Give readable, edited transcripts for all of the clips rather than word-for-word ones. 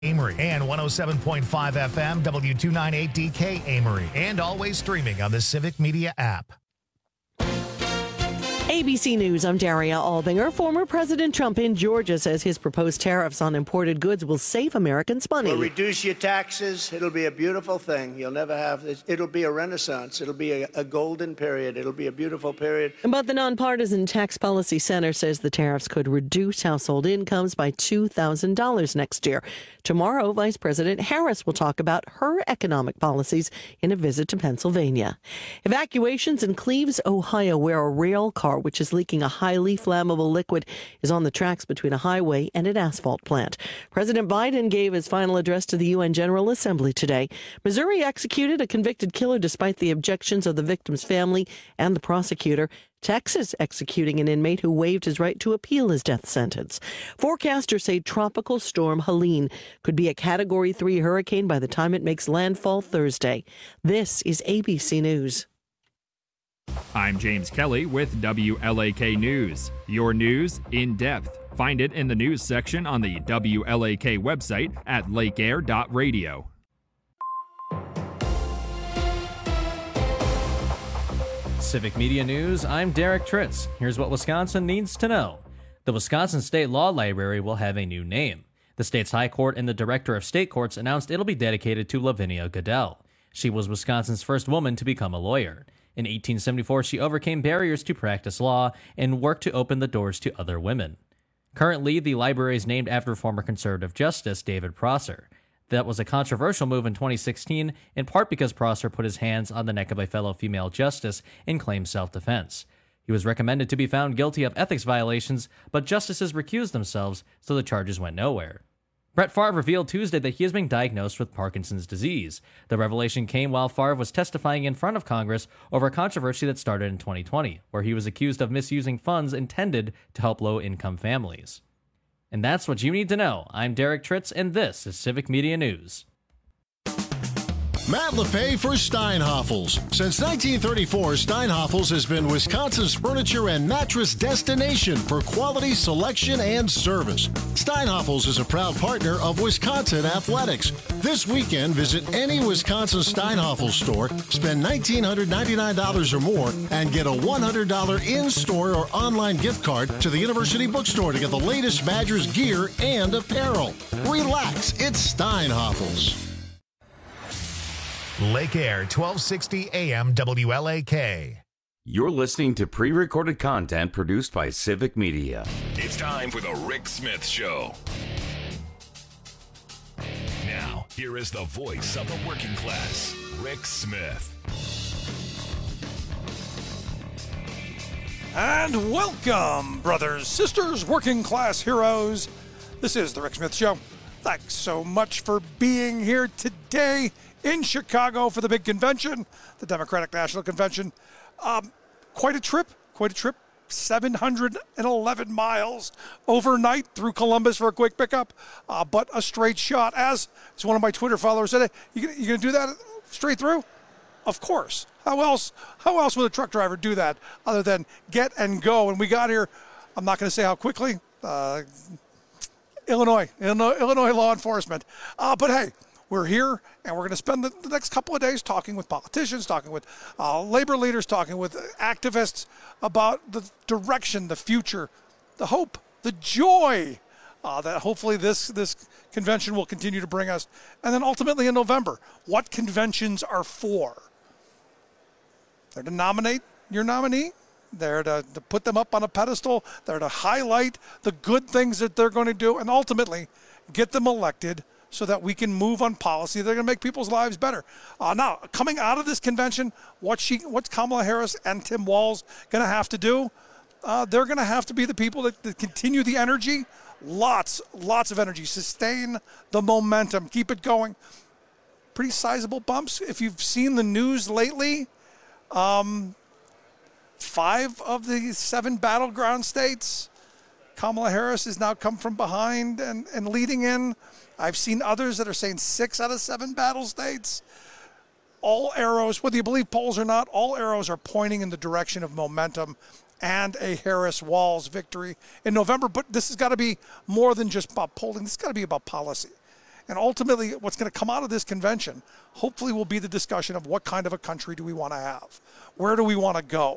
Amory and 107.5 FM W298DK Amory, and always streaming on the Civic Media app. ABC News, I'm Daria Albinger. Former President Trump in Georgia says his proposed tariffs on imported goods will save Americans money. We'll reduce your taxes. It'll be a beautiful thing. You'll never have this. It'll be a renaissance. It'll be a golden period. It'll be a beautiful period. But the Nonpartisan Tax Policy Center says the tariffs could reduce household incomes by $2,000 next year. Tomorrow, Vice President Harris will talk about her economic policies in a visit to Pennsylvania. Evacuations in Cleves, Ohio, where a rail car which is leaking a highly flammable liquid, is on the tracks between a highway and an asphalt plant. President Biden gave his final address to the UN General Assembly today. Missouri executed a convicted killer despite the objections of the victim's family and the prosecutor. Texas executing an inmate who waived his right to appeal his death sentence. Forecasters say Tropical Storm Helene could be a Category 3 hurricane by the time it makes landfall Thursday. This is ABC News. I'm James Kelly with WLAK News. Your news in depth. Find it in the news section on the WLAK website at lakeair.radio. Civic Media News, I'm Derek Tritz. Here's what Wisconsin needs to know. The Wisconsin State Law Library will have a new name. The state's High Court and the Director of State Courts announced it'll be dedicated to Lavinia Goodell. She was Wisconsin's first woman to become a lawyer. In 1874, she overcame barriers to practice law and worked to open the doors to other women. Currently, the library is named after former conservative Justice David Prosser. That was a controversial move in 2016, in part because Prosser put his hands on the neck of a fellow female justice and claimed self-defense. He was recommended to be found guilty of ethics violations, but justices recused themselves, so the charges went nowhere. Brett Favre revealed Tuesday that he is being diagnosed with Parkinson's disease. The revelation came while Favre was testifying in front of Congress over a controversy that started in 2020, where he was accused of misusing funds intended to help low-income families. And that's what you need to know. I'm Derek Tritz, and this is Civic Media News. Matt LePay for Steinhoffels. Since 1934, Steinhoffels has been Wisconsin's furniture and mattress destination for quality selection and service. Steinhoffels is a proud partner of Wisconsin Athletics. This weekend, visit any Wisconsin Steinhoffels store, spend $1,999 or more, and get a $100 in-store or online gift card to the University Bookstore to get the latest Badgers gear and apparel. Relax, it's Steinhoffels. Lake Air, 1260 AM WLAK. You're listening to pre-recorded content produced by Civic Media. It's time for the Rick Smith Show. Now, here is the voice of the working class, Rick Smith. And welcome, brothers, sisters, working class heroes. This is the Rick Smith Show. Thanks so much for being here today in Chicago for the big convention, the Democratic National Convention. Quite a trip. 711 miles overnight through Columbus for a quick pickup, but a straight shot. As one of my Twitter followers said, hey, you gonna do that straight through? Of course. How else would a truck driver do that other than get and go? And we got here, I'm not going to say how quickly, Illinois law enforcement. But hey, we're here, and we're going to spend the next couple of days talking with politicians, talking with labor leaders, talking with activists about the direction, the future, the hope, the joy that hopefully this convention will continue to bring us. And then ultimately in November, what conventions are for. They're to nominate your nominee. They're to put them up on a pedestal. They're to highlight the good things that they're going to do and ultimately get them elected so that we can move on policy that are going to make people's lives better. Now, coming out of this convention, what's Kamala Harris and Tim Walz going to have to do? They're going to have to be the people that continue the energy, lots of energy, sustain the momentum, keep it going. Pretty sizable bumps. If you've seen the news lately, 5 of the 7 battleground states, Kamala Harris has now come from behind and leading in. I've seen others that are saying 6 out of 7 battle states. All arrows, whether you believe polls or not, all arrows are pointing in the direction of momentum and a Harris-Walz victory in November. But this has got to be more than just about polling. This has got to be about policy. And ultimately, what's going to come out of this convention, hopefully, will be the discussion of what kind of a country do we want to have? Where do we want to go?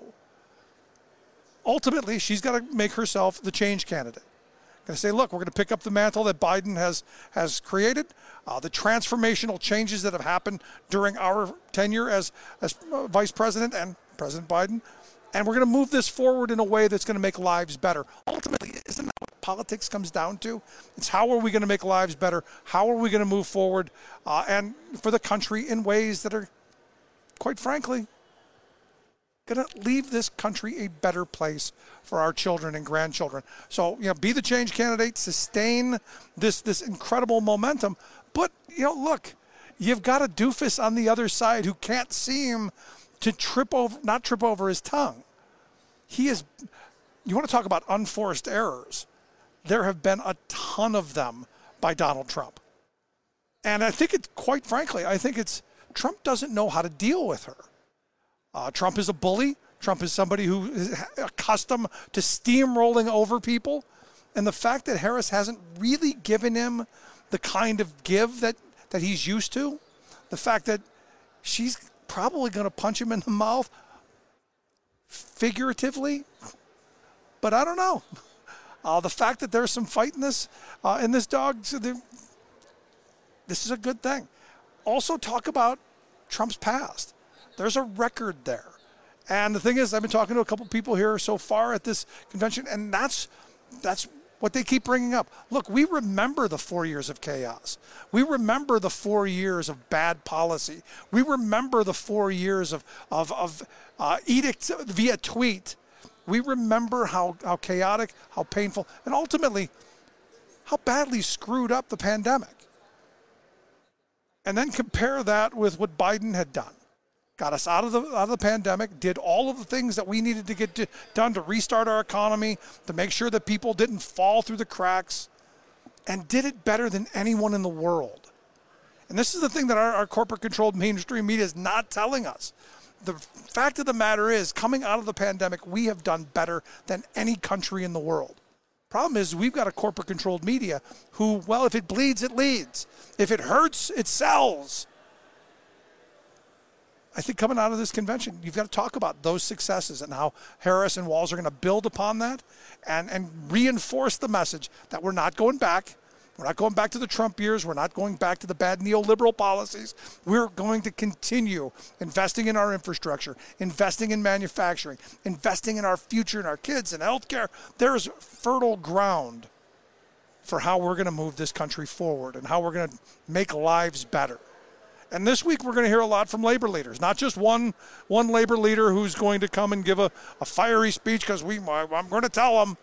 Ultimately, she's got to make herself the change candidate. Going to say, look, we're going to pick up the mantle that Biden has created, the transformational changes that have happened during our tenure as Vice President and President Biden, and we're going to move this forward in a way that's going to make lives better. Ultimately, isn't that what politics comes down to? It's how are we going to make lives better? How are we going to move forward and for the country in ways that are, quite frankly, going to leave this country a better place for our children and grandchildren. So, be the change candidate, sustain this incredible momentum. But, look, you've got a doofus on the other side who can't seem to not trip over his tongue. You want to talk about unforced errors. There have been a ton of them by Donald Trump. And I think quite frankly, Trump doesn't know how to deal with her. Trump is a bully. Trump is somebody who is accustomed to steamrolling over people. And the fact that Harris hasn't really given him the kind of give that he's used to, the fact that she's probably going to punch him in the mouth figuratively, but I don't know. The fact that there's some fight in this dog, this is a good thing. Also talk about Trump's past. There's a record there. And the thing is, I've been talking to a couple people here so far at this convention, and that's what they keep bringing up. Look, we remember the 4 years of chaos. We remember the 4 years of bad policy. We remember the 4 years of edicts via tweet. We remember how chaotic, how painful, and ultimately how badly screwed up the pandemic. And then compare that with what Biden had done. Got us out of the pandemic, did all of the things that we needed to get done to restart our economy, to make sure that people didn't fall through the cracks, and did it better than anyone in the world. And this is the thing that our corporate-controlled mainstream media is not telling us. The fact of the matter is, coming out of the pandemic, we have done better than any country in the world. Problem is, we've got a corporate-controlled media who, well, if it bleeds, it leads. If it hurts, it sells. I think coming out of this convention, you've got to talk about those successes and how Harris and Walz are going to build upon that and reinforce the message that we're not going back. We're not going back to the Trump years. We're not going back to the bad neoliberal policies. We're going to continue investing in our infrastructure, investing in manufacturing, investing in our future and our kids and healthcare. There's fertile ground for how we're going to move this country forward and how we're going to make lives better. And this week we're going to hear a lot from labor leaders, not just one labor leader who's going to come and give a fiery speech because I'm going to tell them,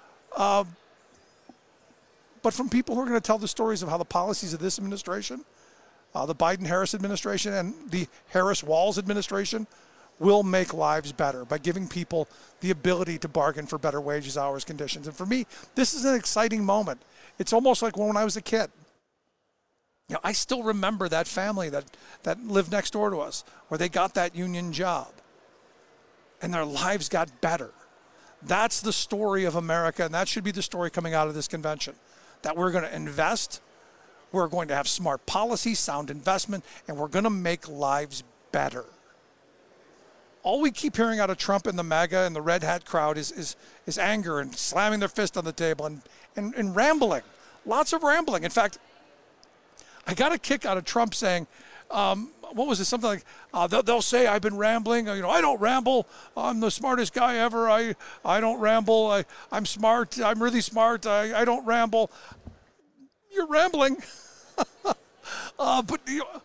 but from people who are going to tell the stories of how the policies of this administration, the Biden-Harris administration and the Harris-Walz administration will make lives better by giving people the ability to bargain for better wages, hours, conditions. And for me, this is an exciting moment. It's almost like when I was a kid. I still remember that family that lived next door to us where they got that union job and their lives got better. That's the story of America, and that should be the story coming out of this convention, that we're going to invest, we're going to have smart policy, sound investment, and we're going to make lives better. All we keep hearing out of Trump and the MAGA and the red hat crowd is anger and slamming their fist on the table and rambling, lots of rambling. In fact, I got a kick out of Trump saying, what was it? Something like, they'll say I've been rambling. I don't ramble. I'm the smartest guy ever. I don't ramble. I'm smart. I'm really smart. I don't ramble. You're rambling. But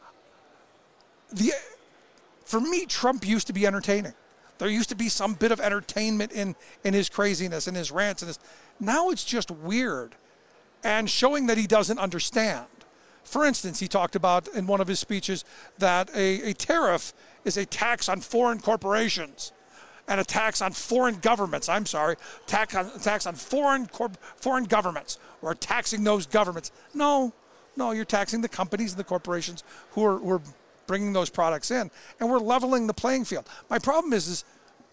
for me, Trump used to be entertaining. There used to be some bit of entertainment in his craziness and his rants. Now it's just weird and showing that he doesn't understand. For instance, he talked about in one of his speeches that a tariff is a tax on foreign corporations and a tax on foreign governments. Tax on foreign governments or taxing those governments. No, you're taxing the companies and the corporations who are bringing those products in, and we're leveling the playing field. My problem is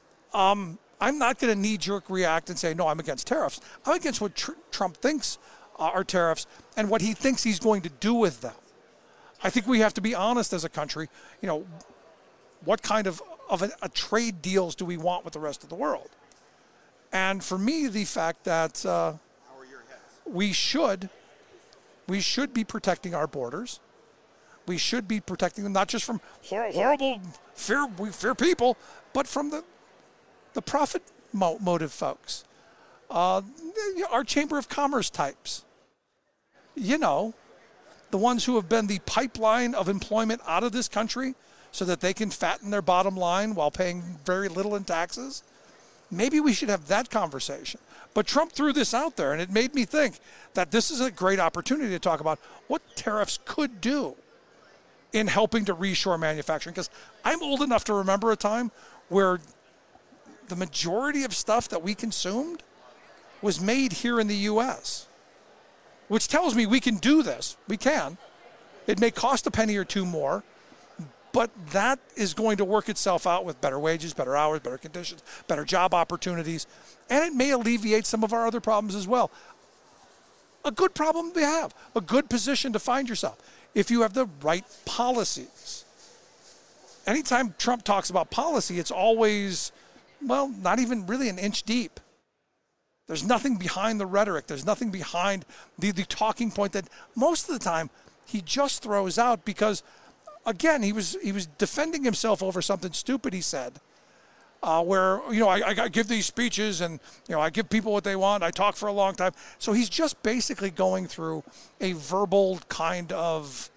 I'm not going to knee-jerk react and say, no, I'm against tariffs. I'm against what Trump thinks our tariffs and what he thinks he's going to do with them. I think we have to be honest as a country. What kind of a trade deals do we want with the rest of the world? And for me, the fact that we should be protecting our borders. We should be protecting them not just from horrible fear people, but from the profit motive folks. Our Chamber of Commerce types. The ones who have been the pipeline of employment out of this country so that they can fatten their bottom line while paying very little in taxes. Maybe we should have that conversation. But Trump threw this out there, and it made me think that this is a great opportunity to talk about what tariffs could do in helping to reshore manufacturing. Because I'm old enough to remember a time where the majority of stuff that we consumed was made here in the U.S., which tells me we can do this. We can. It may cost a penny or two more, but that is going to work itself out with better wages, better hours, better conditions, better job opportunities, and it may alleviate some of our other problems as well. A good problem to have, a good position to find yourself if you have the right policies. Anytime Trump talks about policy, it's always, not even really an inch deep. There's nothing behind the rhetoric. There's nothing behind the talking point that most of the time he just throws out because, again, he was defending himself over something stupid he said, where, I give these speeches and, I give people what they want. I talk for a long time. So he's just basically going through a verbal kind of,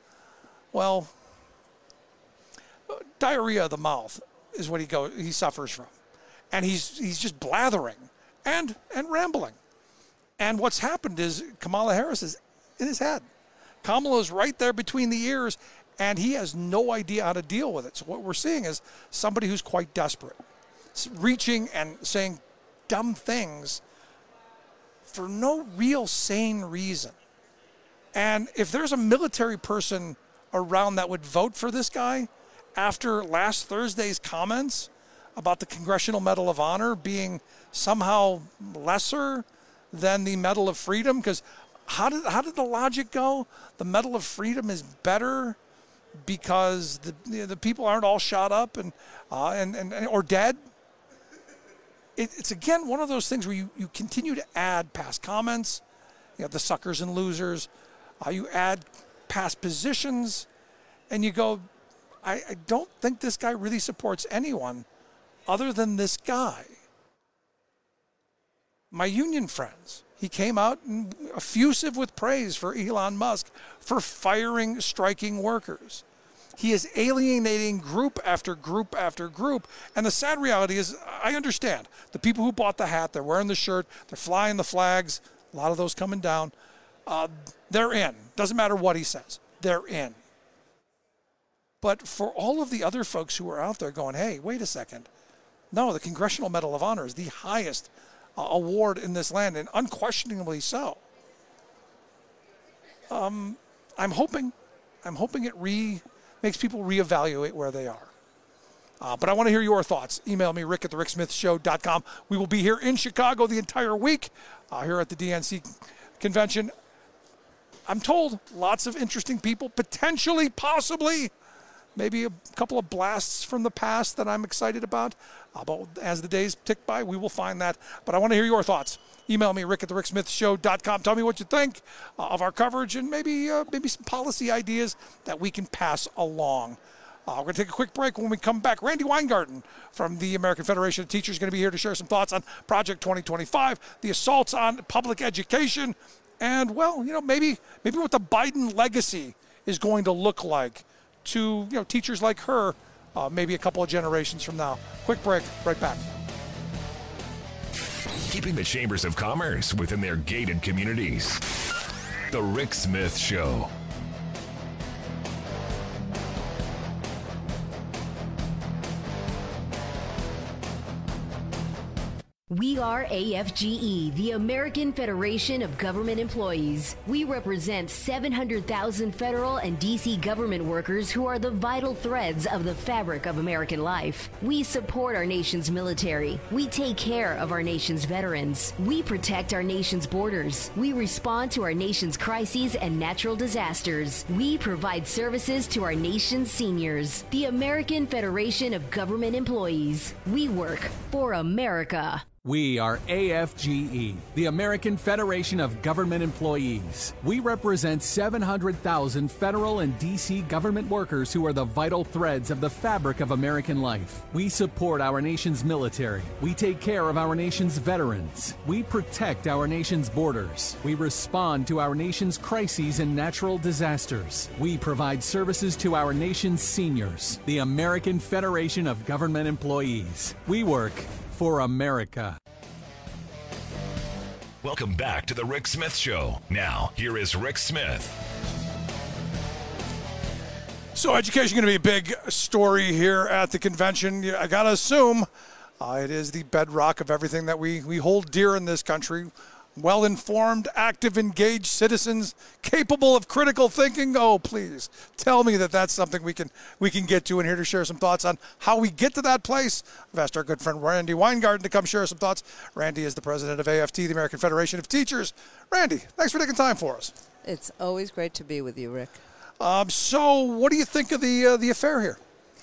diarrhea of the mouth is what he suffers from. And he's just blathering and rambling. And what's happened is Kamala Harris is in his head. Kamala's right there between the ears, and he has no idea how to deal with it. So what we're seeing is somebody who's quite desperate, reaching and saying dumb things for no real sane reason. And if there's a military person around that would vote for this guy after last Thursday's comments about the Congressional Medal of Honor being somehow lesser than the Medal of Freedom, because how did the logic go? The Medal of Freedom is better because the people aren't all shot up and or dead. It's again one of those things where you continue to add past comments, the suckers and losers. You add past positions, and you go, I don't think this guy really supports anyone other than this guy. My union friends, he came out and effusive with praise for Elon Musk for firing striking workers. He is alienating group after group after group. And the sad reality is, I understand. The people who bought the hat, they're wearing the shirt, they're flying the flags, a lot of those coming down. They're in. Doesn't matter what he says. They're in. But for all of the other folks who are out there going, hey, wait a second. No, the Congressional Medal of Honor is the highest award in this land, and unquestionably so. I'm hoping it makes people reevaluate where they are. But I want to hear your thoughts. Email me, rick@thericksmithshow.com. We will be here in Chicago the entire week, here at the DNC convention. I'm told lots of interesting people, potentially, possibly, maybe a couple of blasts from the past that I'm excited about. But as the days tick by, we will find that. But I want to hear your thoughts. Email me, rick@thericksmithshow.com. Tell me what you think of our coverage and maybe some policy ideas that we can pass along. We're going to take a quick break. When we come back, Randy Weingarten from the American Federation of Teachers is going to be here to share some thoughts on Project 2025, the assaults on public education, and, maybe what the Biden legacy is going to look like to, teachers like her, maybe a couple of generations from now. Quick break, right back. Keeping the chambers of commerce within their gated communities. The Rick Smith Show. We are AFGE, the American Federation of Government Employees. We represent 700,000 federal and D.C. government workers who are the vital threads of the fabric of American life. We support our nation's military. We take care of our nation's veterans. We protect our nation's borders. We respond to our nation's crises and natural disasters. We provide services to our nation's seniors. The American Federation of Government Employees. We work for America. We are AFGE, the American Federation of Government Employees. We represent 700,000 federal and D.C. government workers who are the vital threads of the fabric of American life. We support our nation's military. We take care of our nation's veterans. We protect our nation's borders. We respond to our nation's crises and natural disasters. We provide services to our nation's seniors. The American Federation of Government Employees. We work for America. Welcome back to the Rick Smith Show. Now, here is Rick Smith. So education going to be a big story here at the convention. I got to assume it is the bedrock of everything that we hold dear in this country. Well-informed, active, engaged citizens, capable of critical thinking. Oh, please tell me that that's something we can get to. And here to share some thoughts on how we get to that place, I've asked our good friend Randy Weingarten to come share some thoughts. Randy is the president of AFT, the American Federation of Teachers. Randy, thanks for taking time for us. It's always great to be with you, Rick. So what do you think of the affair here?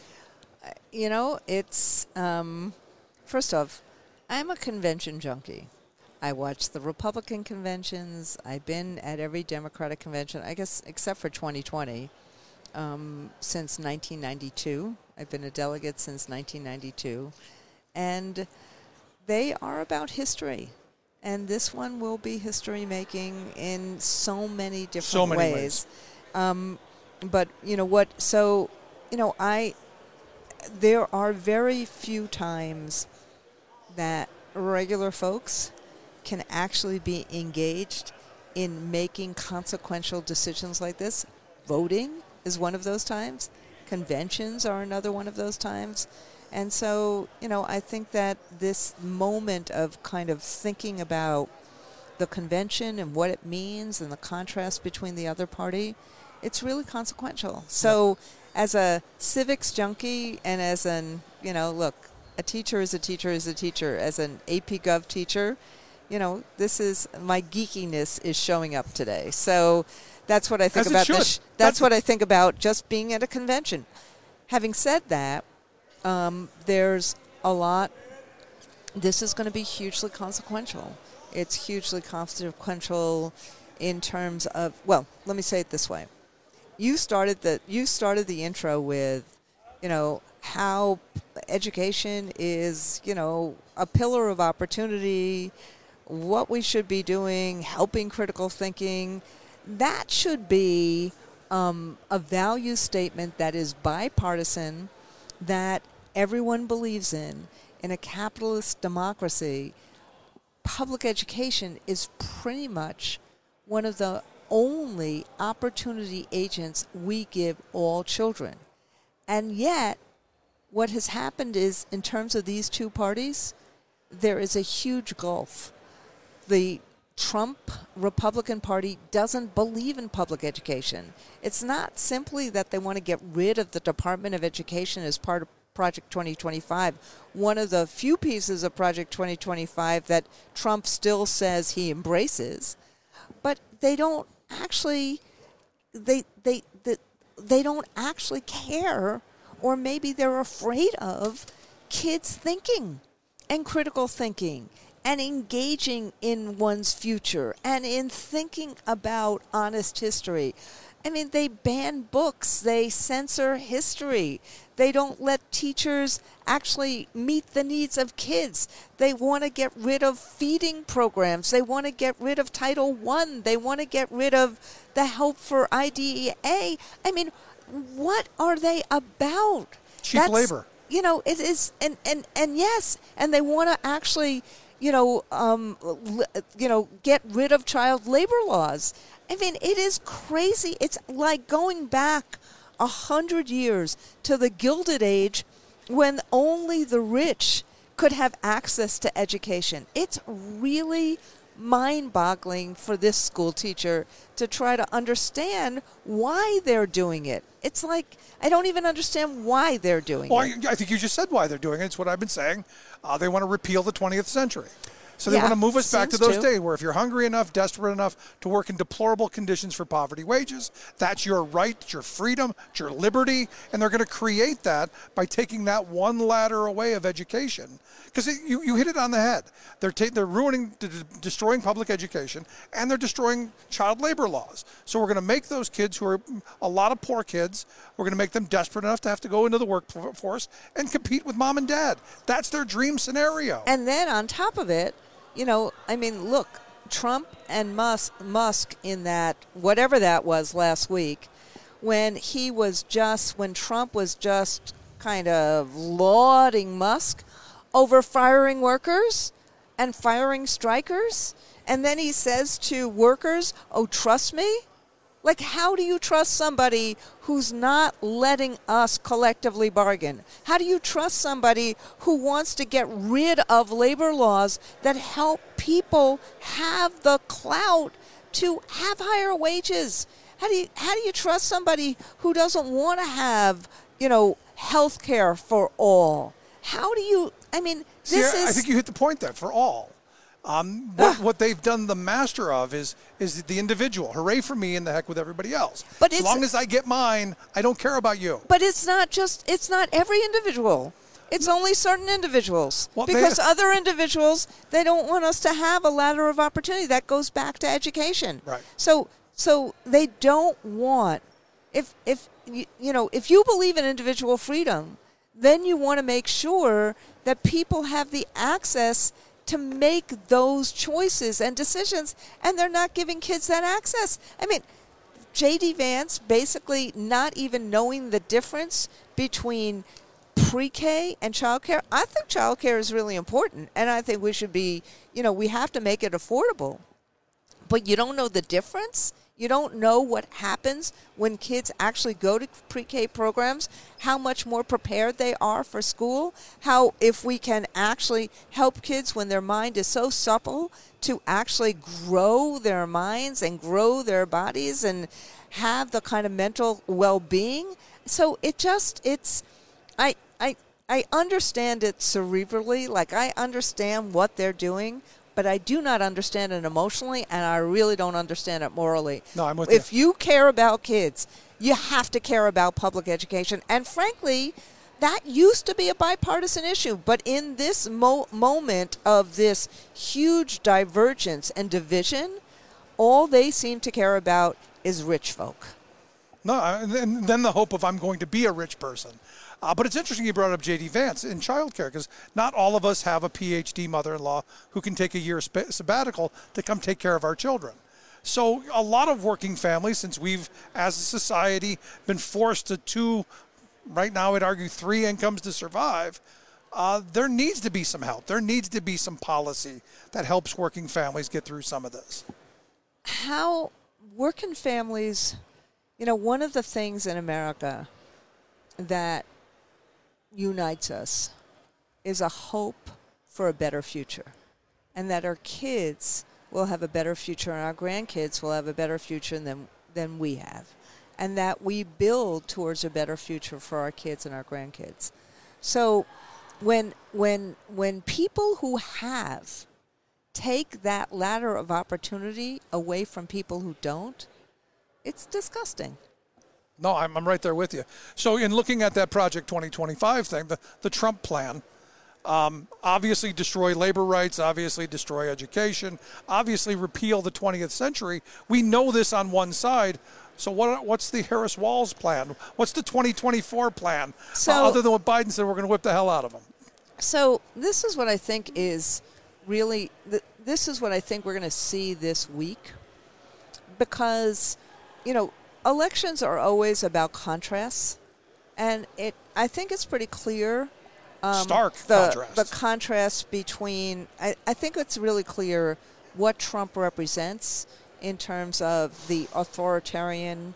It's first off, I'm a convention junkie. I watch the Republican conventions. I've been at every Democratic convention, I guess, except for 2020, since 1992. I've been a delegate since 1992. And they are about history. And this one will be history-making in so many different ways. But you know what? So, there are very few times that regular folks can actually be engaged in making consequential decisions like this. Voting is one of those times. Conventions are another one of those times. And so, I think that this moment of kind of thinking about the convention and what it means and the contrast between the other party, it's really consequential. So as a civics junkie and as an, look, a teacher is a teacher is a teacher. As an AP Gov teacher, this is my geekiness is showing up today. So that's what I think about this. That's what I think about just being at a convention. Having said that, there's a lot. This is going to be hugely consequential. It's hugely consequential in terms of, well, let me say it this way. You started the intro with, how education is, a pillar of opportunity, what we should be doing, helping critical thinking. That should be a value statement that is bipartisan, that everyone believes in. In a capitalist democracy, public education is pretty much one of the only opportunity agents we give all children. And yet, what has happened is, in terms of these two parties, there is a huge gulf. The Trump Republican Party doesn't believe in public education. It's not simply that they want to get rid of the Department of Education as part of Project 2025, one of the few pieces of Project 2025 that Trump still says he embraces, but they don't actually, they don't actually care, or maybe they're afraid of kids thinking and critical thinking and engaging in one's future and in thinking about honest history. I mean, they ban books. They censor history. They don't let teachers actually meet the needs of kids. They want to get rid of feeding programs. They want to get rid of Title I. They want to get rid of the help for IDEA. I mean, what are they about? Cheap labor. It is, and yes, and they want to actually, get rid of child labor laws. I mean, it is crazy. It's like going back 100 years to the Gilded Age when only the rich could have access to education. It's really mind-boggling for this school teacher to try to understand why they're doing it. It's like, I don't even understand why they're doing it. I think you just said why they're doing it. It's what I've been saying. They want to repeal the 20th century. So they want to move us back to those days where if you're hungry enough, desperate enough to work in deplorable conditions for poverty wages, that's your right, it's your freedom, it's your liberty, and they're going to create that by taking that one ladder away of education. Because you hit it on the head. They're ruining, destroying public education, and they're destroying child labor laws. So we're going to make those kids who are a lot of poor kids, we're going to make them desperate enough to have to go into the workforce and compete with mom and dad. That's their dream scenario. And then on top of it, look, Trump and Musk in that, whatever that was last week, when Trump was just kind of lauding Musk over firing workers and firing strikers. And then he says to workers, oh, trust me? Like, how do you trust somebody who's not letting us collectively bargain? How do you trust somebody who wants to get rid of labor laws that help people have the clout to have higher wages? How do you trust somebody who doesn't want to have, health care for all? How do you, I think you hit the point there, for all. What they've done the master of is the individual. Hooray for me and the heck with everybody else. But as long as I get mine, I don't care about you. But it's not every individual. It's only certain individuals. Because other individuals, they don't want us to have a ladder of opportunity. That goes back to education. Right. So they don't want, if you believe in individual freedom, then you want to make sure that people have the access to make those choices and decisions, and they're not giving kids that access. J.D. Vance basically not even knowing the difference between pre-K and childcare. I think childcare is really important, and I think we should be, we have to make it affordable. But you don't know the difference? You don't know what happens when kids actually go to pre-K programs, how much more prepared they are for school, how if we can actually help kids when their mind is so supple to actually grow their minds and grow their bodies and have the kind of mental well-being. So I understand it cerebrally, like I understand what they're doing, but I do not understand it emotionally, and I really don't understand it morally. No, I'm with you. If you care about kids, you have to care about public education. And frankly, that used to be a bipartisan issue. But in this moment of this huge divergence and division, all they seem to care about is rich folk. No, and then the hope of I'm going to be a rich person. But it's interesting you brought up J.D. Vance in childcare, because not all of us have a Ph.D. mother-in-law who can take a year sabbatical to come take care of our children. So a lot of working families, since we've, as a society, been forced to two, right now I'd argue 3 incomes to survive, there needs to be some help. There needs to be some policy that helps working families get through some of this. How working families, one of the things in America that unites us is a hope for a better future, and that our kids will have a better future and our grandkids will have a better future than we have, and that we build towards a better future for our kids and our grandkids. So when people who have take that ladder of opportunity away from people who don't, it's disgusting. No, I'm right there with you. So in looking at that Project 2025 thing, the Trump plan, obviously destroy labor rights, obviously destroy education, obviously repeal the 20th century. We know this on one side. So what's the Harris-Walz plan? What's the 2024 plan? Other than what Biden said, we're going to whip the hell out of them. So this is what I think is really, this is what I think we're going to see this week. Because, elections are always about contrasts, and I think it's pretty clear. Stark contrast. The contrast between, I think it's really clear what Trump represents in terms of the authoritarian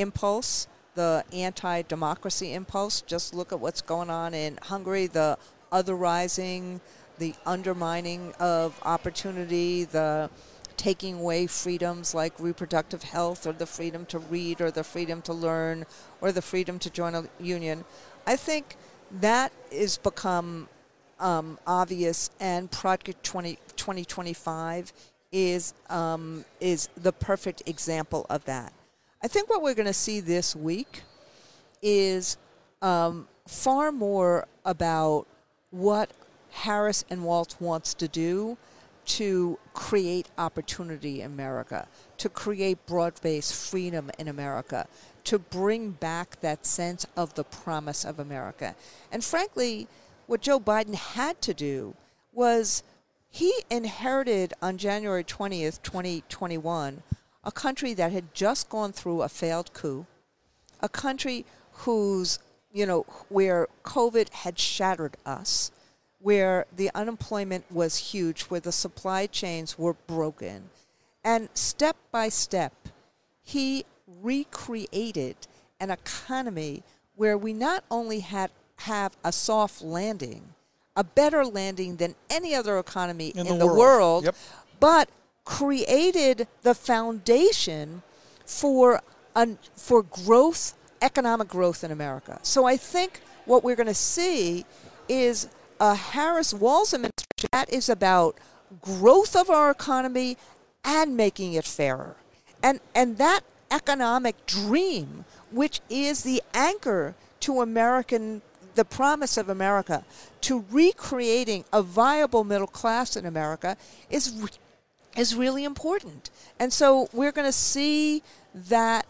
impulse, the anti-democracy impulse. Just look at what's going on in Hungary, the otherizing, the undermining of opportunity, the taking away freedoms like reproductive health or the freedom to read or the freedom to learn or the freedom to join a union. I think that is become obvious, and Project 2025 is the perfect example of that. I think what we're going to see this week is far more about what Harris and Walz wants to do to create opportunity in America, to create broad-based freedom in America, to bring back that sense of the promise of America. And frankly, what Joe Biden had to do was he inherited on January 20th, 2021, a country that had just gone through a failed coup, a country whose, where COVID had shattered us, where the unemployment was huge, where the supply chains were broken. And step by step, he recreated an economy where we not only have a soft landing, a better landing than any other economy in the world, Yep. but created the foundation for growth, economic growth in America. So I think what we're going to see is a Harris-Walz administration that is about growth of our economy and making it fairer. And that economic dream, which is the anchor to the promise of America, to recreating a viable middle class in America, is really important. And so we're going to see that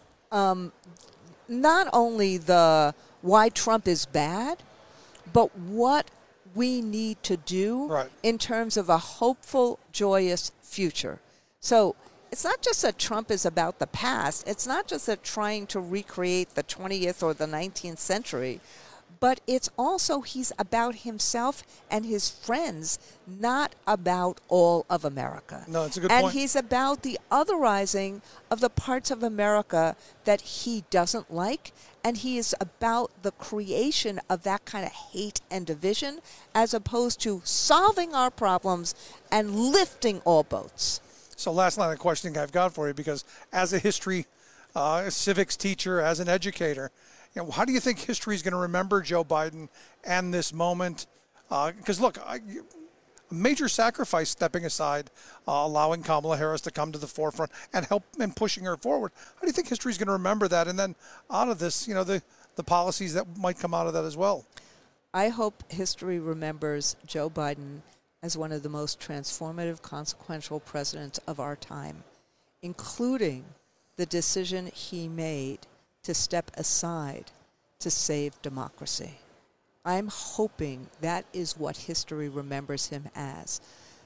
not only the why Trump is bad, but what we need to do in terms of a hopeful, joyous future. So it's not just that Trump is about the past. It's not just that trying to recreate the 20th or the 19th century, but it's also he's about himself and his friends, not about all of America. No, it's a good point. point. And he's about the otherizing of the parts of America that he doesn't like, and he is about the creation of that kind of hate and division as opposed to solving our problems and lifting all boats. So last line of questioning I've got for you, because as a history, civics teacher, as an educator, how do you think history is going to remember Joe Biden and this moment? Because, look, a major sacrifice stepping aside, allowing Kamala Harris to come to the forefront and help in pushing her forward. How do you think history is going to remember that? And then out of this, the policies that might come out of that as well. I hope history remembers Joe Biden as one of the most transformative, consequential presidents of our time, including the decision he made to step aside to save democracy. I'm hoping that is what history remembers him as.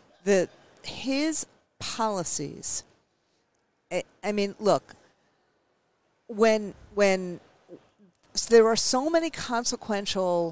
His policies, I mean, look, when there are so many consequential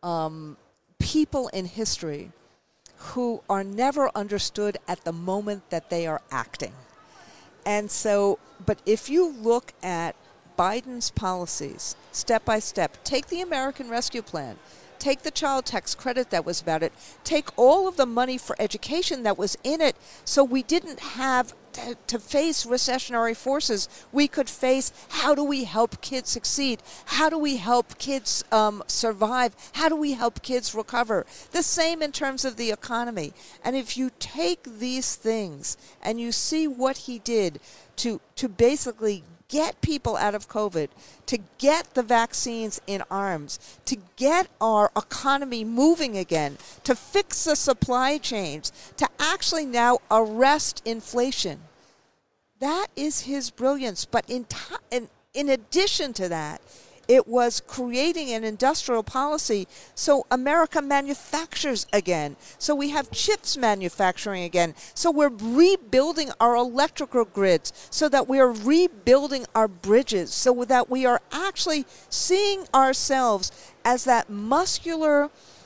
people in history who are never understood at the moment that they are acting. And so, but if you look at Biden's policies, step by step, take the American Rescue Plan, take the child tax credit that was about it, take all of the money for education that was in it, so we didn't have to face recessionary forces. We could face, how do we help kids succeed? How do we help kids survive? How do we help kids recover? The same in terms of the economy. And if you take these things and you see what he did to basically get people out of COVID, to get the vaccines in arms, to get our economy moving again, to fix the supply chains, to actually now arrest inflation. That is his brilliance. But in addition to that, it was creating an industrial policy so America manufactures again. So we have chips manufacturing again. So we're rebuilding our electrical grids so that we are rebuilding our bridges so that we are actually seeing ourselves as that muscular,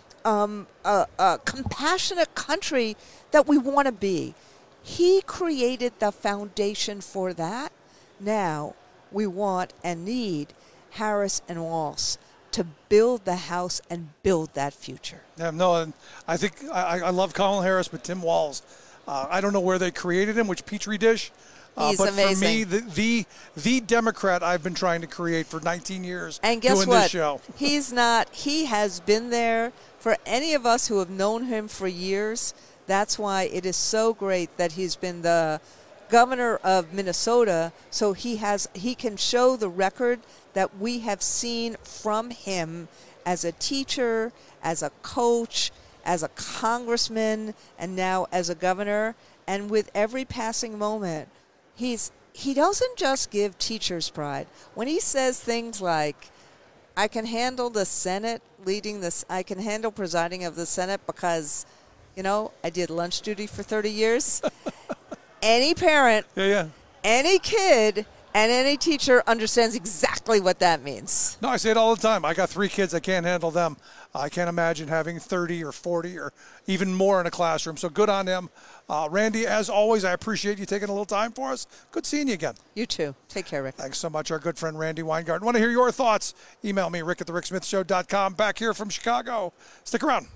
compassionate country that we want to be. He created the foundation for that. Now we want and need Harris and Walz to build the house and build that future. Yeah, no, and I think I love Kamala Harris, but Tim Walz, I don't know where they created him, which petri dish. He's but amazing. for me, the Democrat I've been trying to create for 19 years and guess doing what? this show. He's not. He has been there for any of us who have known him for years. That's why it is so great that he's been the governor of Minnesota, so he can show the record that we have seen from him as a teacher, as a coach, as a congressman, and now as a governor. And with every passing moment, he doesn't just give teachers pride. When he says things like, I can handle the Senate I can handle presiding of the Senate because, I did lunch duty for 30 years. Any parent, any kid, and any teacher understands exactly what that means. No, I say it all the time. I got 3 kids. I can't handle them. I can't imagine having 30 or 40 or even more in a classroom. So good on them. Randy, as always, I appreciate you taking a little time for us. Good seeing you again. You too. Take care, Rick. Thanks so much, our good friend Randy Weingarten. Want to hear your thoughts? Email me, rick@thericksmithshow.com. Back here from Chicago. Stick around.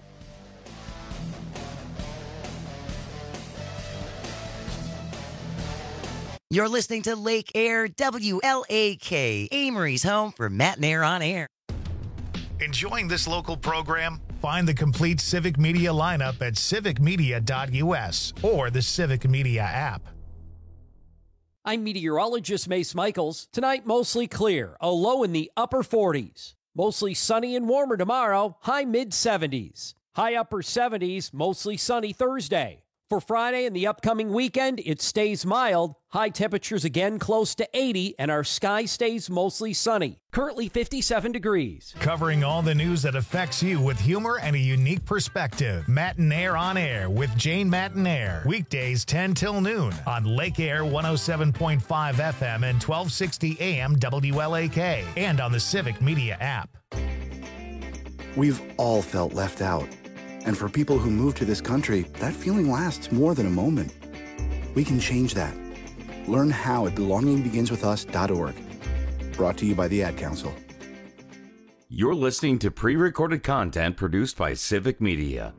You're listening to Lake Air WLAK, Amory's home for Matt and Air on Air. Enjoying this local program? Find the complete Civic Media lineup at civicmedia.us or the Civic Media app. I'm meteorologist Mace Michaels. Tonight, mostly clear, a low in the upper 40s. Mostly sunny and warmer tomorrow, high mid-70s. High upper 70s, mostly sunny Thursday. For Friday and the upcoming weekend, it stays mild. High temperatures again close to 80, and our sky stays mostly sunny. Currently 57 degrees. Covering all the news that affects you with humor and a unique perspective. Matt and Air on Air with Jane Matt-and-Air. Weekdays 10 till noon on Lake Air 107.5 FM and 1260 AM WLAK. And on the Civic Media app. We've all felt left out. And for people who move to this country, that feeling lasts more than a moment. We can change that. Learn how at belongingbeginswithus.org. Brought to you by the Ad Council. You're listening to pre-recorded content produced by Civic Media.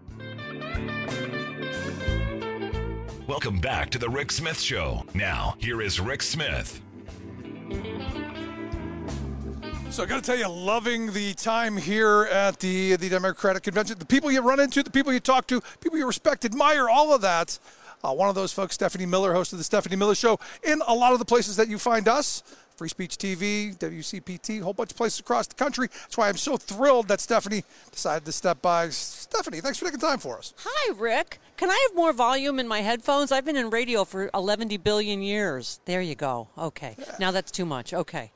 Welcome back to the Rick Smith Show. Now, here is Rick Smith. So I got to tell you, loving the time here at the Democratic Convention. The people you run into, the people you talk to, people you respect, admire, all of that. One of those folks, Stephanie Miller, host of the Stephanie Miller Show, in a lot of the places that you find us. Free Speech TV, WCPT, a whole bunch of places across the country. That's why I'm so thrilled that Stephanie decided to step by. Stephanie, thanks for taking time for us. Hi, Rick. Can I have more volume in my headphones? I've been in radio for 11 billion years. There you go. Okay. Yeah. Now that's too much. Okay.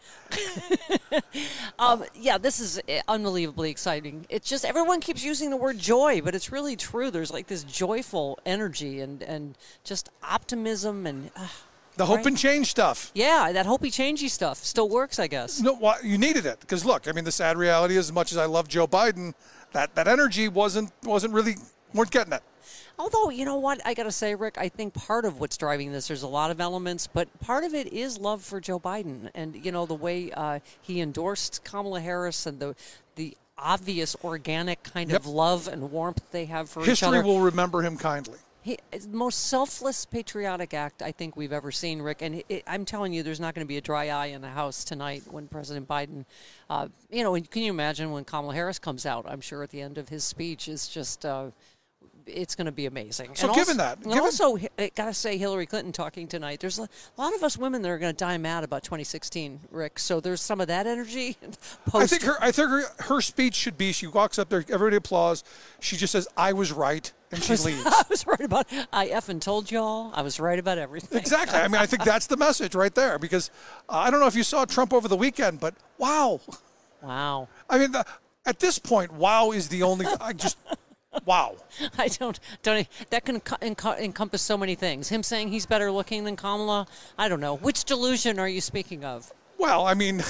Yeah, this is unbelievably exciting. It's just everyone keeps using the word joy, but it's really true. There's like this joyful energy and just optimism and... the hope and change stuff. Yeah, that hopey changey stuff still works, I guess. No, well, you needed it because look, I mean, the sad reality is, as much as I love Joe Biden, that energy weren't getting it. Although, you know what, I got to say, Rick, I think part of what's driving this, there's a lot of elements, but part of it is love for Joe Biden and, you know, the way he endorsed Kamala Harris and the obvious organic kind of love and warmth they have for each other. History will remember him kindly. It's the most selfless patriotic act I think we've ever seen, Rick. And I'm telling you, there's not going to be a dry eye in the House tonight when President Biden, can you imagine when Kamala Harris comes out? I'm sure at the end of his speech is just, it's going to be amazing. So and given also, that. And also, I got to say, Hillary Clinton talking tonight, there's a lot of us women that are going to die mad about 2016, Rick. So there's some of that energy. I think her speech should be, she walks up there, everybody applauds. She just says, I was right. And she leaves. I was right about I effing told y'all. I was right about everything. Exactly. I mean, I think that's the message right there because I don't know if you saw Trump over the weekend, but wow. Wow. I mean, at this point, wow is the only wow. I don't that can encompass so many things. Him saying he's better looking than Kamala. I don't know. Which delusion are you speaking of? Well, I mean,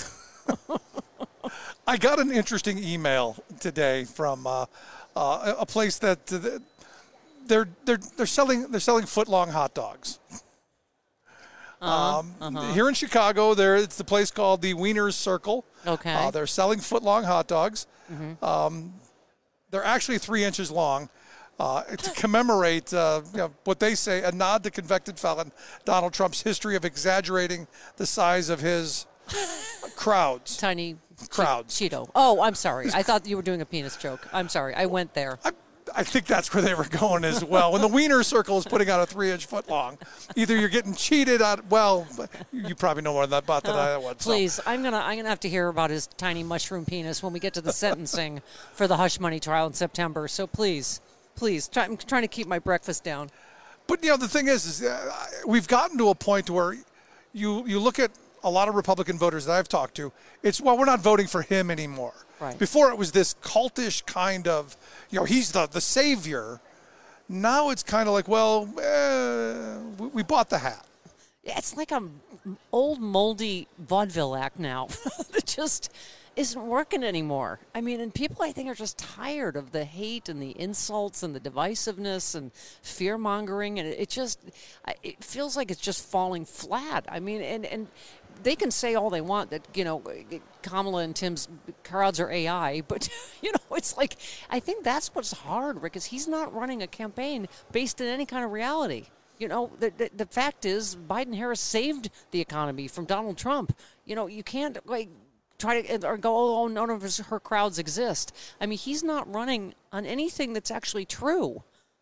I got an interesting email today from a place that they're selling foot-long hot dogs. Here in Chicago, it's the place called the Wiener's Circle. Okay. They're selling foot-long hot dogs. Mm-hmm. They're actually 3 inches long. To commemorate what they say, a nod to convicted felon Donald Trump's history of exaggerating the size of his crowds. Tiny crowds. Cheeto. Oh, I'm sorry. I thought you were doing a penis joke. I'm sorry. I went there. I think that's where they were going as well. When the Wiener Circle is putting out a 3-inch foot long, either you're getting cheated at. Well, you probably know more about that than I would. Please, I'm gonna have to hear about his tiny mushroom penis when we get to the sentencing for the hush money trial in September. So please, I'm trying to keep my breakfast down. But the thing is we've gotten to a point where you look at a lot of Republican voters that I've talked to. It's we're not voting for him anymore. Right. Before it was this cultish kind of, he's the savior. Now it's kind of like, we bought the hat. It's like an old moldy vaudeville act now that just isn't working anymore. I mean, and people I think are just tired of the hate and the insults and the divisiveness and fear mongering, and it feels like it's just falling flat. I mean, and they can say all they want that, Kamala and Tim's crowds are AI, but, it's like, I think that's what's hard, Rick, is he's not running a campaign based in any kind of reality. The fact is Biden-Harris saved the economy from Donald Trump. You can't, try to or go, oh, none of her crowds exist. I mean, he's not running on anything that's actually true.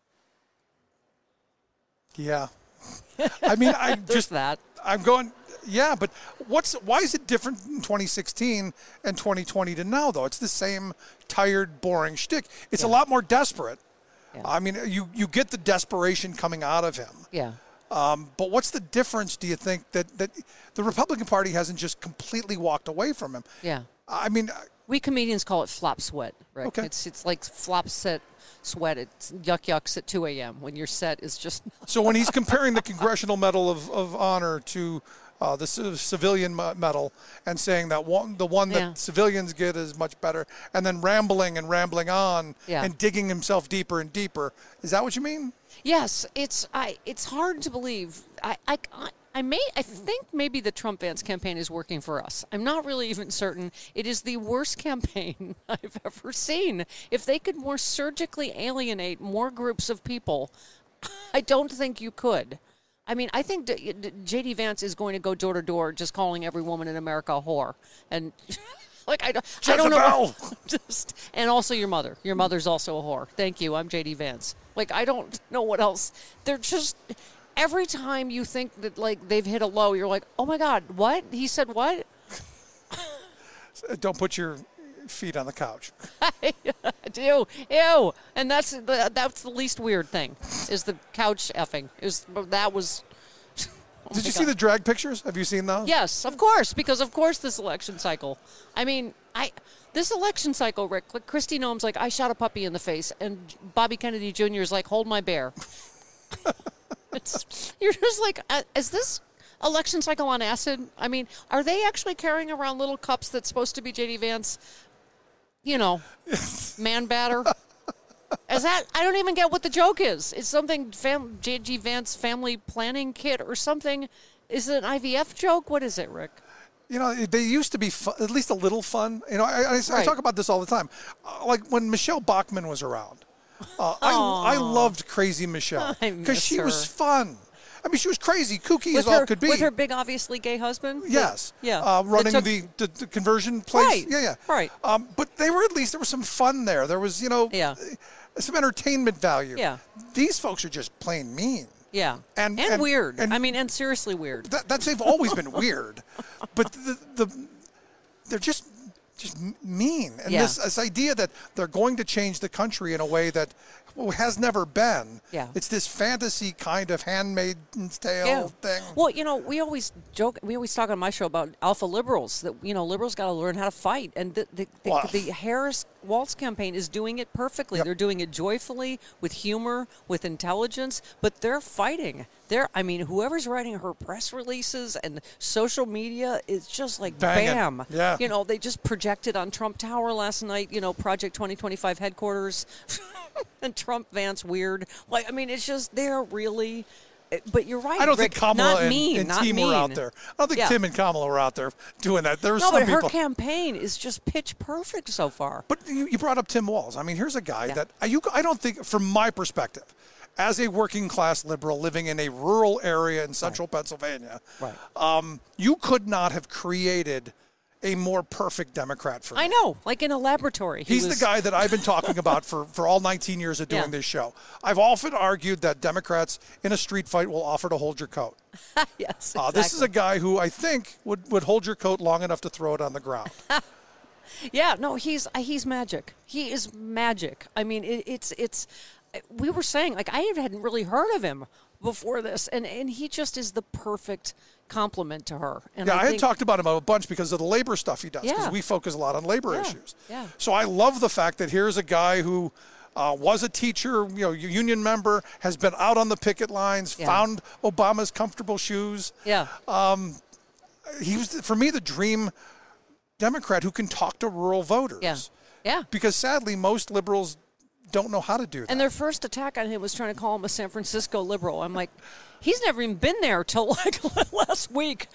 Yeah. I mean, I'm going... Yeah, but why is it different in 2016 and 2020 to now, though? It's the same tired, boring shtick. It's a lot more desperate. Yeah. I mean, you get the desperation coming out of him. Yeah. But what's the difference, do you think, that the Republican Party hasn't just completely walked away from him? Yeah. I mean... We comedians call it flop sweat, Rick. Okay. It's like flop sweat. It's yucks at 2 a.m. when your set is just... So when he's comparing the Congressional Medal of Honor to... the civilian medal, and saying that the one that civilians get is much better, and then rambling on and digging himself deeper and deeper. Is that what you mean? Yes, it's hard to believe. I think maybe the Trump-Vance campaign is working for us. I'm not really even certain. It is the worst campaign I've ever seen. If they could more surgically alienate more groups of people, I don't think you could. I mean, I think J.D. Vance is going to go door to door just calling every woman in America a whore. And, I don't know. And also your mother. Your mother's also a whore. Thank you. I'm J.D. Vance. I don't know what else. They're just, every time you think that, they've hit a low, you're like, oh, my God, what? He said what? Don't put your feet on the couch. I do. Ew. And that's the least weird thing, is the couch effing. Did you see the drag pictures? Have you seen those? Yes, of course, because of course this election cycle. I mean, this election cycle, Rick, Kristi Noem's like, I shot a puppy in the face, and Bobby Kennedy Jr. is like, hold my bear. You're just like, is this election cycle on acid? I mean, are they actually carrying around little cups that's supposed to be J.D. Vance, man batter? Is that? I don't even get what the joke is. It's something J.D. Vance family planning kit or something. Is it an IVF joke? What is it, Rick? They used to be at least a little fun. I talk about this all the time. Like when Michelle Bachmann was around. I loved Crazy Michelle because she was fun. I mean, she was crazy, kooky as all could be. With her big, obviously gay husband? Yes. Yeah. Running the conversion place. Right. Yeah. Right. But there was some fun there. There was, some entertainment value. Yeah. These folks are just plain mean. Yeah. And weird. And seriously weird. They've always been weird. But they're just mean. And this idea that they're going to change the country in a way that has never been. Yeah. It's this fantasy kind of Handmaid's Tale thing. Well, we always joke, we always talk on my show about alpha liberals, that, liberals got to learn how to fight. And the Harris-Walz campaign is doing it perfectly. Yep. They're doing it joyfully, with humor, with intelligence, but they're fighting. Whoever's writing her press releases and social media is just like banging. Bam. Yeah. They just projected on Trump Tower last night, Project 2025 headquarters and Trump Vance weird. It's just, they're really, But you're right. I don't Rick, think Kamala not mean, and not Tim mean. were out there. I don't think Tim and Kamala were out there doing that. There were no, some but her people. campaign is just pitch perfect so far. But you brought up Tim Walz. I mean, here's a guy that I don't think, from my perspective, as a working class liberal living in a rural area in central Pennsylvania, you could not have created a more perfect Democrat for me. I know, like in a laboratory. He's the guy that I've been talking about for all 19 years of doing this show. I've often argued that Democrats in a street fight will offer to hold your coat. Yes, exactly. This is a guy who I think would hold your coat long enough to throw it on the ground. Yeah, no, he's magic. He is magic. I mean, it's. We were saying, like, I hadn't really heard of him before this, and he just is the perfect complement to her. And I had talked about him a bunch because of the labor stuff he does, because Yeah. we focus a lot on labor issues. Yeah. So I love the fact that here's a guy who was a teacher, union member, has been out on the picket lines, found Obama's comfortable shoes. Yeah. He was, for me, the dream Democrat who can talk to rural voters. Yeah. Yeah. Because sadly, most liberals don't know how to do that. And their first attack on him was trying to call him a San Francisco liberal. I'm like, he's never even been there till like last week,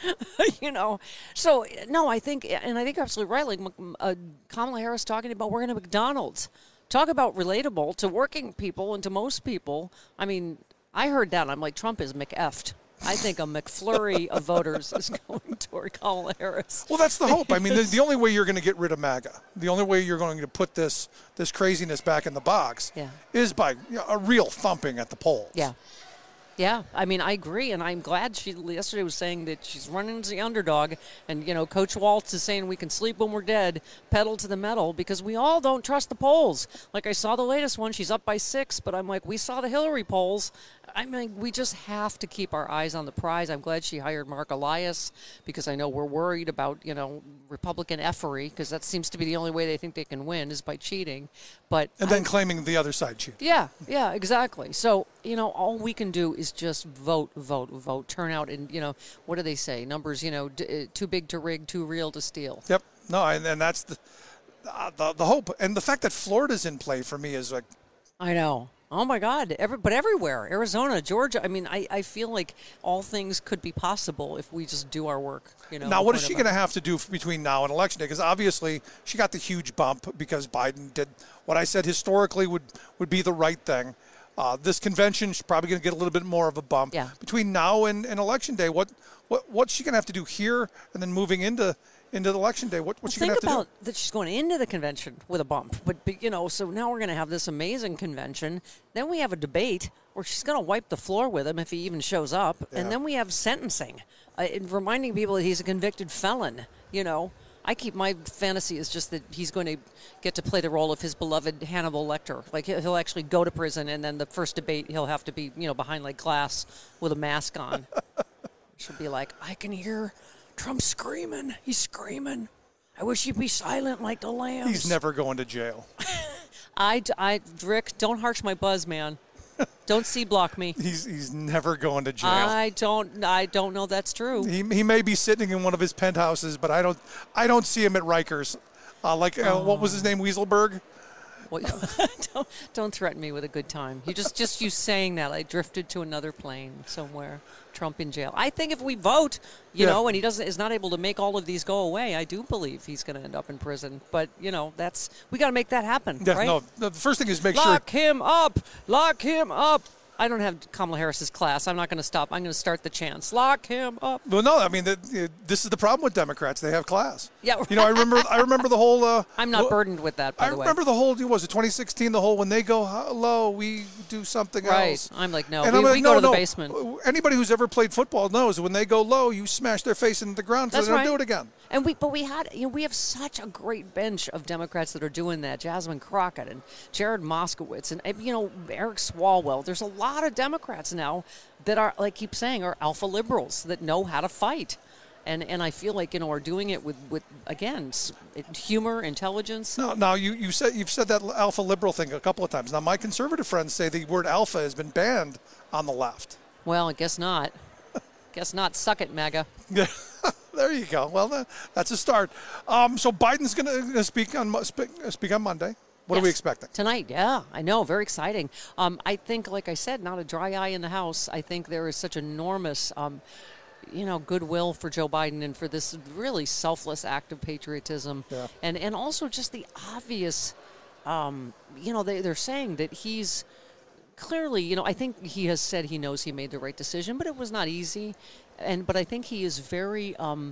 So, no, I think you're absolutely right. Like Kamala Harris talking about working at McDonald's. Talk about relatable to working people and to most people. I mean, I heard that. I'm like, Trump is McEffed. I think a McFlurry of voters is going toward Kamala Harris. Well, that's the hope. I mean, the only way you're going to get rid of MAGA, the only way you're going to put this craziness back in the box is by a real thumping at the polls. Yeah. Yeah, I mean, I agree, and I'm glad she yesterday was saying that she's running as the underdog, and, Coach Waltz is saying we can sleep when we're dead, pedal to the metal, because we all don't trust the polls. Like, I saw the latest one, she's up by 6, but I'm like, we saw the Hillary polls. I mean, we just have to keep our eyes on the prize. I'm glad she hired Mark Elias, because I know we're worried about, Republican effery, because that seems to be the only way they think they can win is by cheating. And then claiming the other side cheated. Yeah, exactly. So, all we can do is just vote, turn out, and, what do they say? Numbers, too big to rig, too real to steal. Yep. No, and that's the hope. And the fact that Florida's in play for me is like... I know. Oh, my God. But everywhere. Arizona, Georgia. I mean, I feel like all things could be possible if we just do our work. Now, what is she going to have to do between now and Election Day? Because obviously she got the huge bump because Biden did what I said historically would be the right thing. This convention, she's probably going to get a little bit more of a bump. Yeah. Between now and Election Day, what's she going to have to do here and then moving into the Election Day? What's she going to have to do? Think about that she's going into the convention with a bump. But so now we're going to have this amazing convention. Then we have a debate where she's going to wipe the floor with him if he even shows up. Yeah. And then we have sentencing, reminding people that he's a convicted felon, my fantasy is just that he's going to get to play the role of his beloved Hannibal Lecter. Like, he'll actually go to prison, and then the first debate he'll have to be, behind like glass with a mask on. She'll be like, I can hear Trump screaming. He's screaming. I wish he'd be silent like the lambs. He's never going to jail. Rick, don't harsh my buzz, man. Don't C-block me. He's never going to jail. I don't know that's true. He may be sitting in one of his penthouses, but I don't see him at Rikers. What was his name? Weaselberg? Don't threaten me with a good time. You just you saying that, I drifted to another plane somewhere. Trump in jail. I think if we vote, and he is not able to make all of these go away, I do believe he's going to end up in prison. But we got to make that happen, right? No, the first thing is Lock him up. Lock him up. I don't have Kamala Harris's class. I'm not going to stop. I'm going to start the chants. Lock him up. Well, no, I mean, this is the problem with Democrats. They have class. Yeah. I remember the whole... I'm not burdened with that, by the way. I remember the whole, was it 2016, the whole, when they go low, we do something else. Right. I'm like, no, and we go to the basement. Anybody who's ever played football knows when they go low, you smash their face into the ground so they don't do it again. And we have such a great bench of Democrats that are doing that. Jasmine Crockett and Jared Moskowitz and Eric Swalwell. There's a lot of Democrats now that are, like keep saying, are alpha liberals that know how to fight. And I feel like are doing it with again humor, intelligence. No, you've said that alpha liberal thing a couple of times. Now my conservative friends say the word alpha has been banned on the left. Well, I guess not. Guess not. Suck it, MAGA. Yeah. There you go. Well, that's a start. So Biden's going to speak on Monday. What are we expecting? Tonight, yeah, I know, very exciting. I think, like I said, not a dry eye in the House. I think there is such enormous, goodwill for Joe Biden and for this really selfless act of patriotism. Yeah. And also just the obvious, they're saying that he's clearly, I think he has said he knows he made the right decision, but it was not easy. But I think he is very...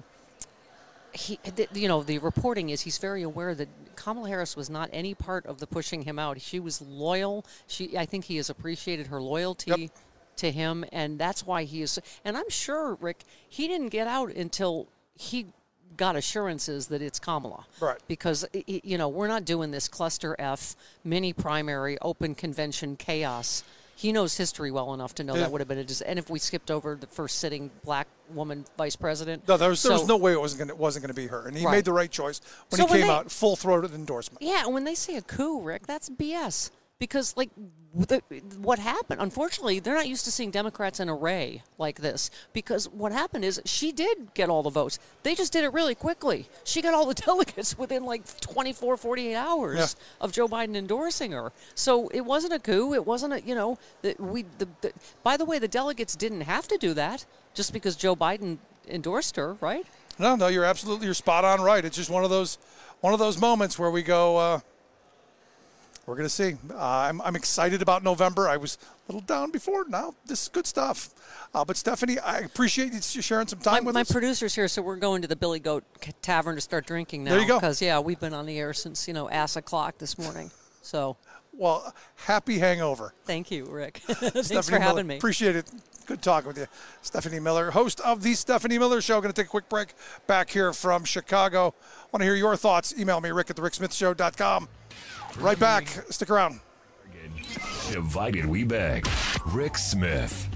the reporting is he's very aware that Kamala Harris was not any part of the pushing him out. She was loyal. I think he has appreciated her loyalty to him, and that's why he is. And I'm sure, Rick, he didn't get out until he got assurances that it's Kamala. Right. Because, we're not doing this cluster F, mini primary, open convention chaos. He knows history well enough to know that would have been and if we skipped over the first sitting black woman vice president. No, there was no way it wasn't going to be her, and he made the right choice when he came out full-throated endorsement. Yeah, and when they say a coup, Rick, that's BS. Because, what happened, unfortunately, they're not used to seeing Democrats in array like this. Because what happened is she did get all the votes. They just did it really quickly. She got all the delegates within 24, 48 hours of Joe Biden endorsing her. So it wasn't a coup. It wasn't by the way, the delegates didn't have to do that just because Joe Biden endorsed her, right? No, you're spot on right. It's just one of those moments where we go, we're going to see. I'm excited about November. I was a little down before. Now this is good stuff. But Stephanie, I appreciate you sharing some time with us. My producer's here, so we're going to the Billy Goat Tavern to start drinking now. There you go. Because, we've been on the air since, ass o'clock this morning. So. Well, happy hangover. Thank you, Rick. Thanks Stephanie for having Miller, me. Appreciate it. Good talking with you. Stephanie Miller, host of The Stephanie Miller Show. Going to take a quick break back here from Chicago. Want to hear your thoughts? Email me, rick@thericksmithshow.com. Right back. Stick around. Divided we beg. Rick Smith.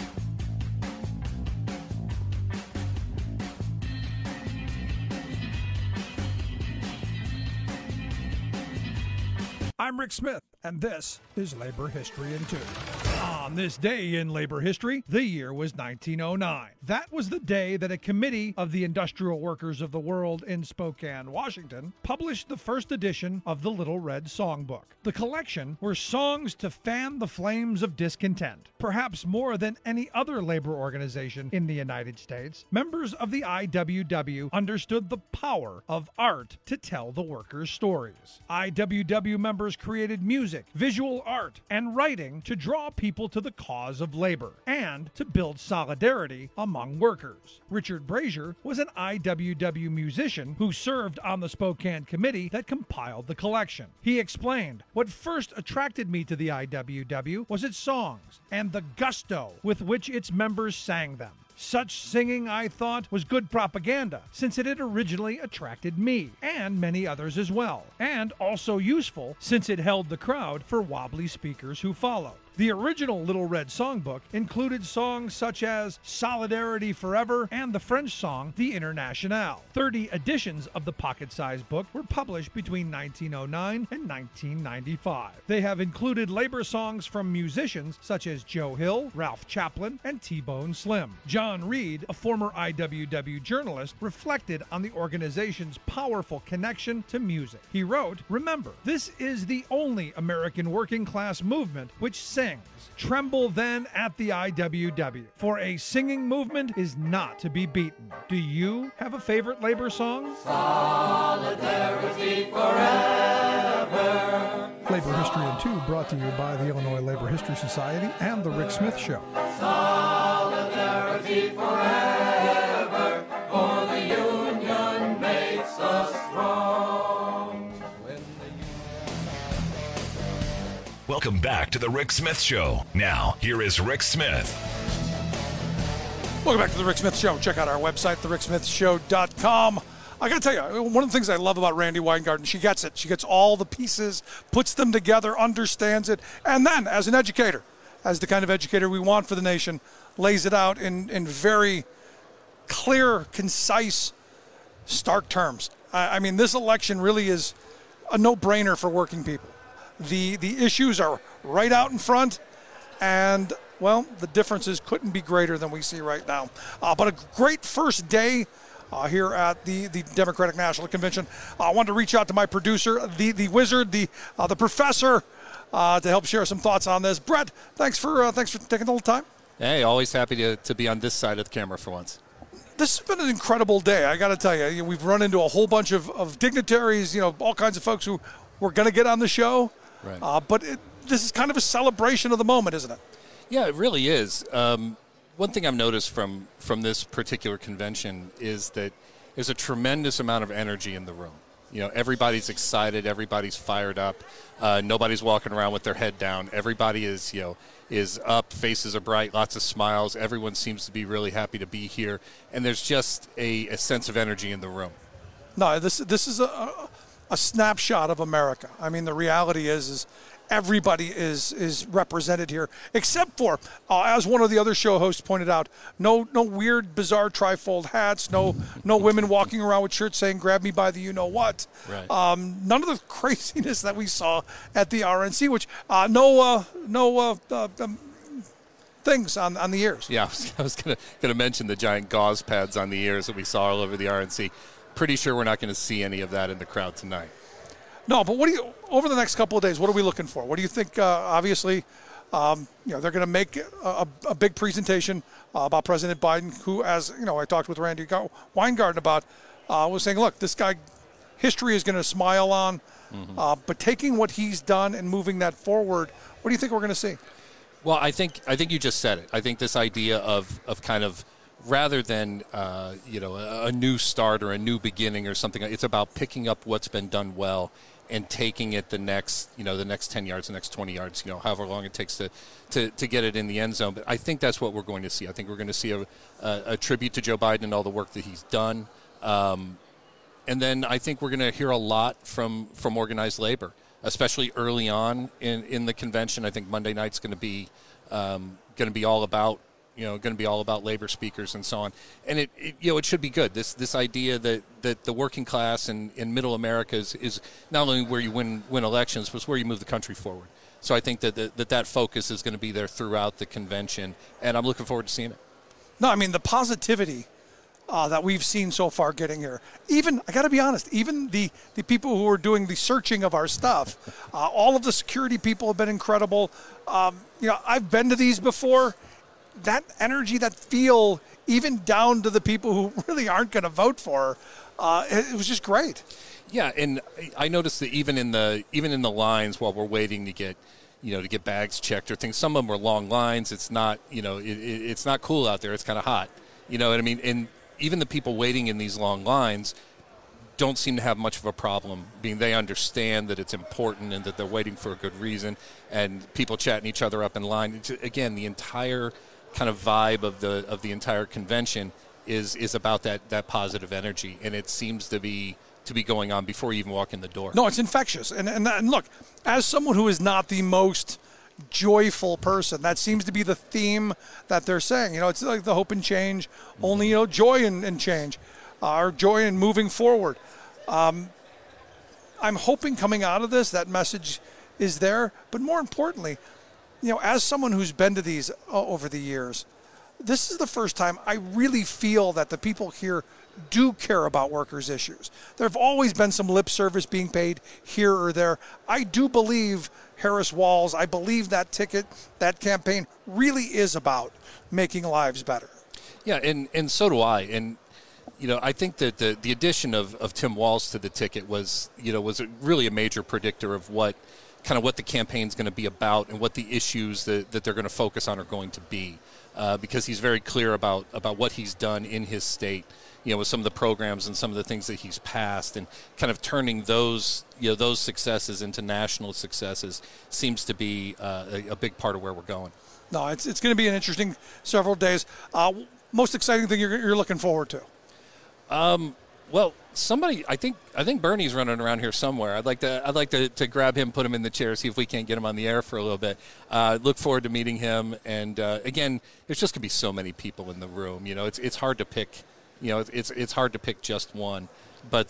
I'm Rick Smith, and this is Labor History in 2. On this day in labor history, the year was 1909. That was the day that a committee of the industrial workers of the world in Spokane, Washington, published the first edition of the Little Red Songbook. The collection were songs to fan the flames of discontent. Perhaps more than any other labor organization in the United States, members of the IWW understood the power of art to tell the workers' stories. IWW members created music, visual art, and writing to draw people to the cause of labor and to build solidarity among workers. Richard Brazier was an IWW musician who served on the Spokane committee that compiled the collection. He explained, "What first attracted me to the IWW was its songs and the gusto with which its members sang them. Such singing, I thought, was good propaganda, since it had originally attracted me, and many others as well, and also useful, since it held the crowd for wobbly speakers who followed." The original Little Red Songbook included songs such as Solidarity Forever and the French song The Internationale. 30 editions of the pocket-sized book were published between 1909 and 1995. They have included labor songs from musicians such as Joe Hill, Ralph Chaplin, and T-Bone Slim. John Reed, a former IWW journalist, reflected on the organization's powerful connection to music. He wrote, "Remember, this is the only American working class movement which sings. Tremble then at the IWW, for a singing movement is not to be beaten." Do you have a favorite labor song? Solidarity forever. Labor History in 2 brought to you by the Illinois Labor History Society and The Rick Smith Show. Solidarity forever, for the union makes us strong. Welcome back to the Rick Smith Show. Now, here is Rick Smith. Welcome back to the Rick Smith Show. Check out our website, thericksmithshow.com. I got to tell you, one of the things I love about Randy Weingarten, she gets it. She gets all the pieces, puts them together, understands it, and then, as an educator, as the kind of educator we want for the nation, lays it out in very clear, concise, stark terms. I mean, this election really is a no-brainer for working people. The issues are right out in front, and, well, the differences couldn't be greater than we see right now. But a great first day here at the Democratic National Convention. I wanted to reach out to my producer, the wizard, the professor, to help share some thoughts on this. Brett, thanks for taking the little time. Hey, always happy to be on this side of the camera for once. This has been an incredible day, I got to tell you. We've run into a whole bunch of dignitaries, all kinds of folks who were going to get on the show. Right. But this is kind of a celebration of the moment, isn't it? Yeah, it really is. One thing I've noticed from this particular convention is that there's a tremendous amount of energy in the room. Everybody's excited, everybody's fired up. Nobody's walking around with their head down. Everybody is up, faces are bright, lots of smiles. Everyone seems to be really happy to be here, and there's just a sense of energy in the room. No, this is a snapshot of America. I mean, the reality is everybody is represented here, except for, as one of the other show hosts pointed out, no weird, bizarre trifold hats, no women walking around with shirts saying, grab me by the you-know-what. Right. None of the craziness that we saw at the RNC, which things on the ears. Yeah, I was gonna mention the giant gauze pads on the ears that we saw all over the RNC. Pretty sure we're not going to see any of that in the crowd tonight. No, but over the next couple of days, what are we looking for? What do you think? Obviously, they're going to make a big presentation about President Biden, who, as I talked with Randy Weingarten about, was saying, look, this guy, history is going to smile on, but taking what he's done and moving that forward, what do you think we're going to see? Well, I think you just said it. I think this idea of kind of, rather than a new start or a new beginning or something, it's about picking up what's been done well and taking it the next 10 yards, the next 20 yards, however long it takes to get it in the end zone. But I think that's what we're going to see. I think we're going to see a tribute to Joe Biden and all the work that he's done. And then I think we're going to hear a lot from organized labor, especially early on in the convention. I think Monday night's going to be all about labor speakers and so on. And it should be good. This idea that the working class and middle America is not only where you win elections, but it's where you move the country forward. So I think that focus is going to be there throughout the convention, and I'm looking forward to seeing it. No, I mean, the positivity that we've seen so far getting here. Even, I got to be honest, even the people who are doing the searching of our stuff, all of the security people have been incredible. I've been to these before. That energy, that feel, even down to the people who really aren't going to vote for her, it was just great. Yeah, and I noticed that even in the lines while we're waiting to get bags checked or things, some of them are long lines. It's not it's not cool out there. It's kind of hot. You know what I mean? And even the people waiting in these long lines don't seem to have much of a problem, being they understand that it's important and that they're waiting for a good reason, and people chatting each other up in line. Again, the entire kind of vibe of the entire convention is about that positive energy, and it seems to be going on before you even walk in the door. No, it's infectious. And look, as someone who is not the most joyful person, that seems to be the theme that they're saying. It's like the hope and change, only joy and change, or joy in moving forward. I'm hoping coming out of this, that message is there. But more importantly, as someone who's been to these over the years, this is the first time I really feel that the people here do care about workers' issues. There have always been some lip service being paid here or there. I do believe Harris Walz, I believe that ticket, that campaign really is about making lives better. Yeah, and so do I. And I think that the addition of Tim Walz to the ticket was really a major predictor of what the campaign's going to be about and what the issues that they're going to focus on are going to be, because he's very clear about what he's done in his state, with some of the programs and some of the things that he's passed, and kind of turning those successes into national successes seems to be a big part of where we're going. No, it's going to be an interesting several days. Most exciting thing you're looking forward to? Well, somebody, I think Bernie's running around here somewhere. I'd like to grab him, put him in the chair, see if we can't get him on the air for a little bit. Look forward to meeting him. And again, there's just gonna be so many people in the room. It's hard to pick. It's hard to pick just one. But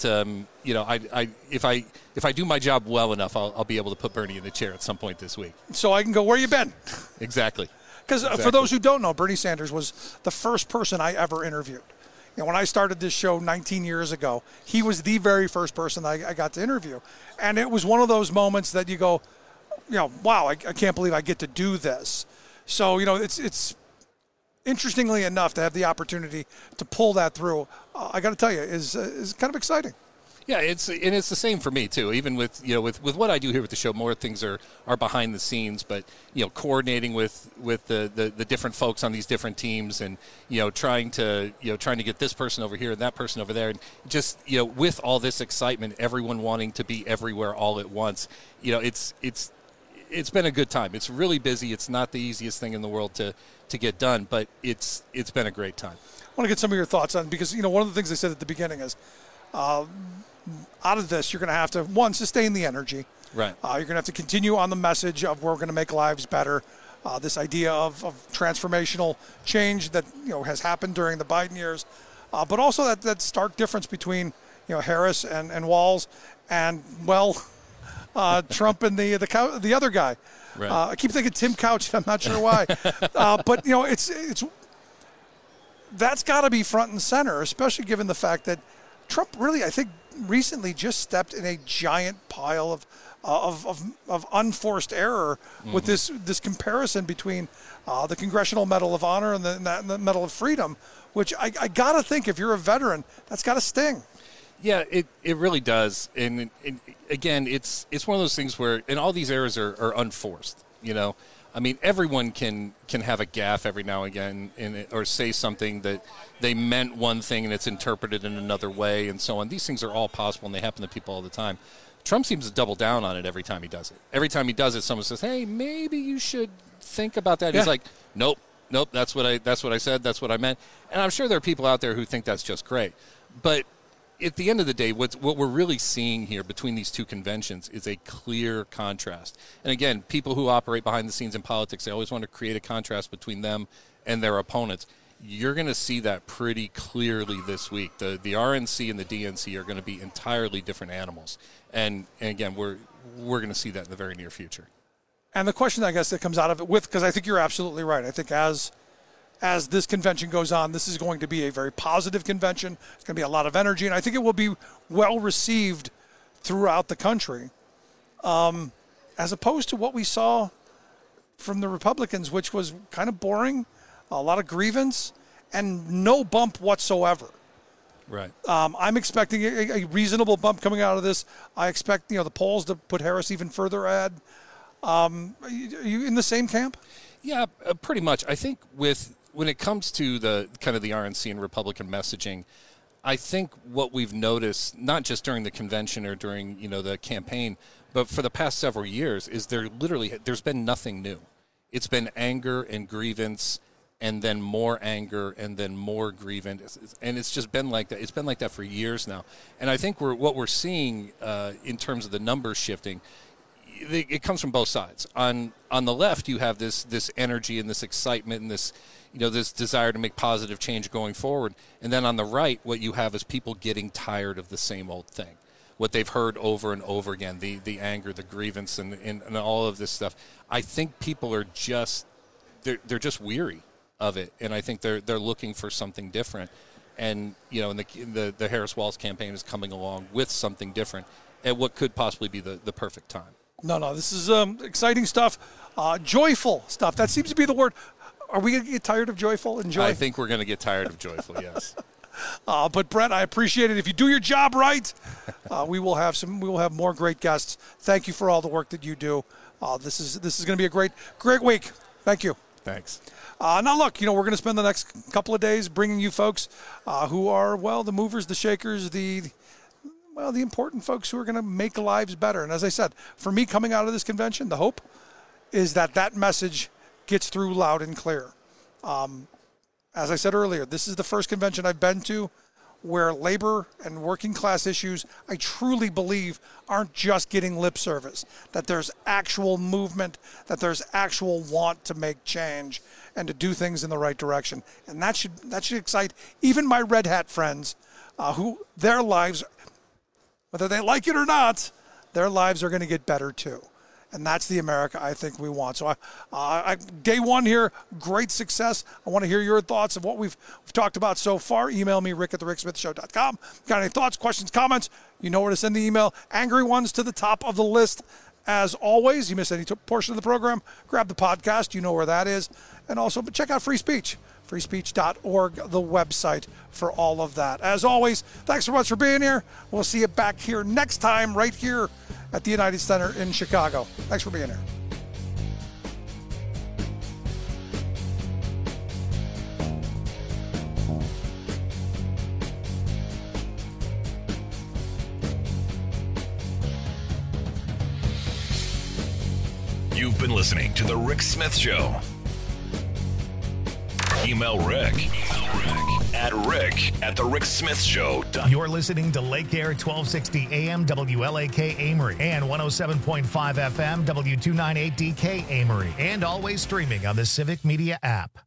if I do my job well enough, I'll be able to put Bernie in the chair at some point this week. So I can go, where you been? Exactly. Because for those who don't know, Bernie Sanders was the first person I ever interviewed. when I started this show 19 years ago, he was the very first person I got to interview. And it was one of those moments that you go, wow, I can't believe I get to do this. So, it's interestingly enough to have the opportunity to pull that through, I got to tell you, is kind of exciting. Yeah, it's the same for me too. Even with what I do here with the show, more things are behind the scenes. But coordinating with the different folks on these different teams, and trying to get this person over here and that person over there, and just with all this excitement, everyone wanting to be everywhere all at once. It's been a good time. It's really busy. It's not the easiest thing in the world to get done, but it's been a great time. I want to get some of your thoughts on, because one of the things I said at the beginning is, out of this, you're going to have to, one, sustain the energy. Right. You're going to have to continue on the message of we're going to make lives better. This idea of transformational change that has happened during the Biden years, but also that stark difference between Harris and Walz, and Trump and the other guy. Right. I keep thinking Tim Couch. I'm not sure why, but it's that's got to be front and center, especially given the fact that Trump really, I think, recently just stepped in a giant pile of unforced error with this comparison between the Congressional Medal of Honor and the Medal of Freedom, which I got to think, if you're a veteran, that's got to sting. Yeah, it really does. And again, it's one of those things where, and all these errors are unforced, I mean, everyone can have a gaffe every now and again, or say something that they meant one thing and it's interpreted in another way, and so on. These things are all possible, and they happen to people all the time. Trump seems to double down on it every time he does it. Every time he does it, someone says, "Hey, maybe you should think about that." Yeah. He's like, "Nope, that's what I said. That's what I meant." And I'm sure there are people out there who think that's just great, but at the end of the day, what we're really seeing here between these two conventions is a clear contrast. And again, people who operate behind the scenes in politics, they always want to create a contrast between them and their opponents. You're going to see that pretty clearly this week. The RNC and the DNC are going to be entirely different animals. And again, we're going to see that in the very near future. And the question, I guess, that comes out of it, because I think you're absolutely right. I think as this convention goes on, this is going to be a very positive convention. It's going to be a lot of energy, and I think it will be well received throughout the country, as opposed to what we saw from the Republicans, which was kind of boring, a lot of grievance, and no bump whatsoever. Right. I'm expecting a reasonable bump coming out of this. I expect the polls to put Harris even further ahead. Are you in the same camp? Yeah, pretty much. I think when it comes to the kind of the RNC and Republican messaging, I think what we've noticed, not just during the convention or during the campaign, but for the past several years, is there's been nothing new. It's been anger and grievance, and then more anger, and then more grievance, and it's just been like that. It's been like that for years now, and I think what we're seeing in terms of the numbers shifting, it comes from both sides. On the left, you have this energy and this excitement and this this desire to make positive change going forward, and then on the right, what you have is people getting tired of the same old thing, what they've heard over and over again, the anger, the grievance, and all of this stuff. I think people are just they're just weary of it, and I think they're looking for something different. And and the Harris Walz campaign is coming along with something different at what could possibly be the perfect time. No, this is exciting stuff, joyful stuff. That seems to be the word. Are we going to get tired of joyful and joy? I think we're going to get tired of joyful, yes. But Brett, I appreciate it. If you do your job right, we will have more great guests. Thank you for all the work that you do. This is going to be a great week. Thank you. Thanks. Now, look, we're going to spend the next couple of days bringing you folks who are, the movers, the shakers, the important folks who are going to make lives better. And as I said, for me, coming out of this convention, the hope is that message gets through loud and clear. As I said earlier, this is the first convention I've been to where labor and working class issues, I truly believe, aren't just getting lip service, that there's actual movement, that there's actual want to make change and to do things in the right direction. And that should excite even my red hat friends who their lives, whether they like it or not, their lives are going to get better too. And that's the America I think we want. So day one here, great success. I want to hear your thoughts of what we've talked about so far. Email me, rick@thericksmithshow.com. Got any thoughts, questions, comments? You know where to send the email. Angry ones to the top of the list. As always, you miss any portion of the program, grab the podcast. You know where that is. And also check out Free Speech. freespeech.org, the website for all of that. As always, thanks so much for being here. We'll see you back here next time right here at the United Center in Chicago. Thanks for being here. You've been listening to The Rick Smith Show. Email Rick at rick@thericksmithshow.com. You're listening to Lake Air 1260 AM WLAK Amory and 107.5 FM W298DK Amory, and always streaming on the Civic Media app.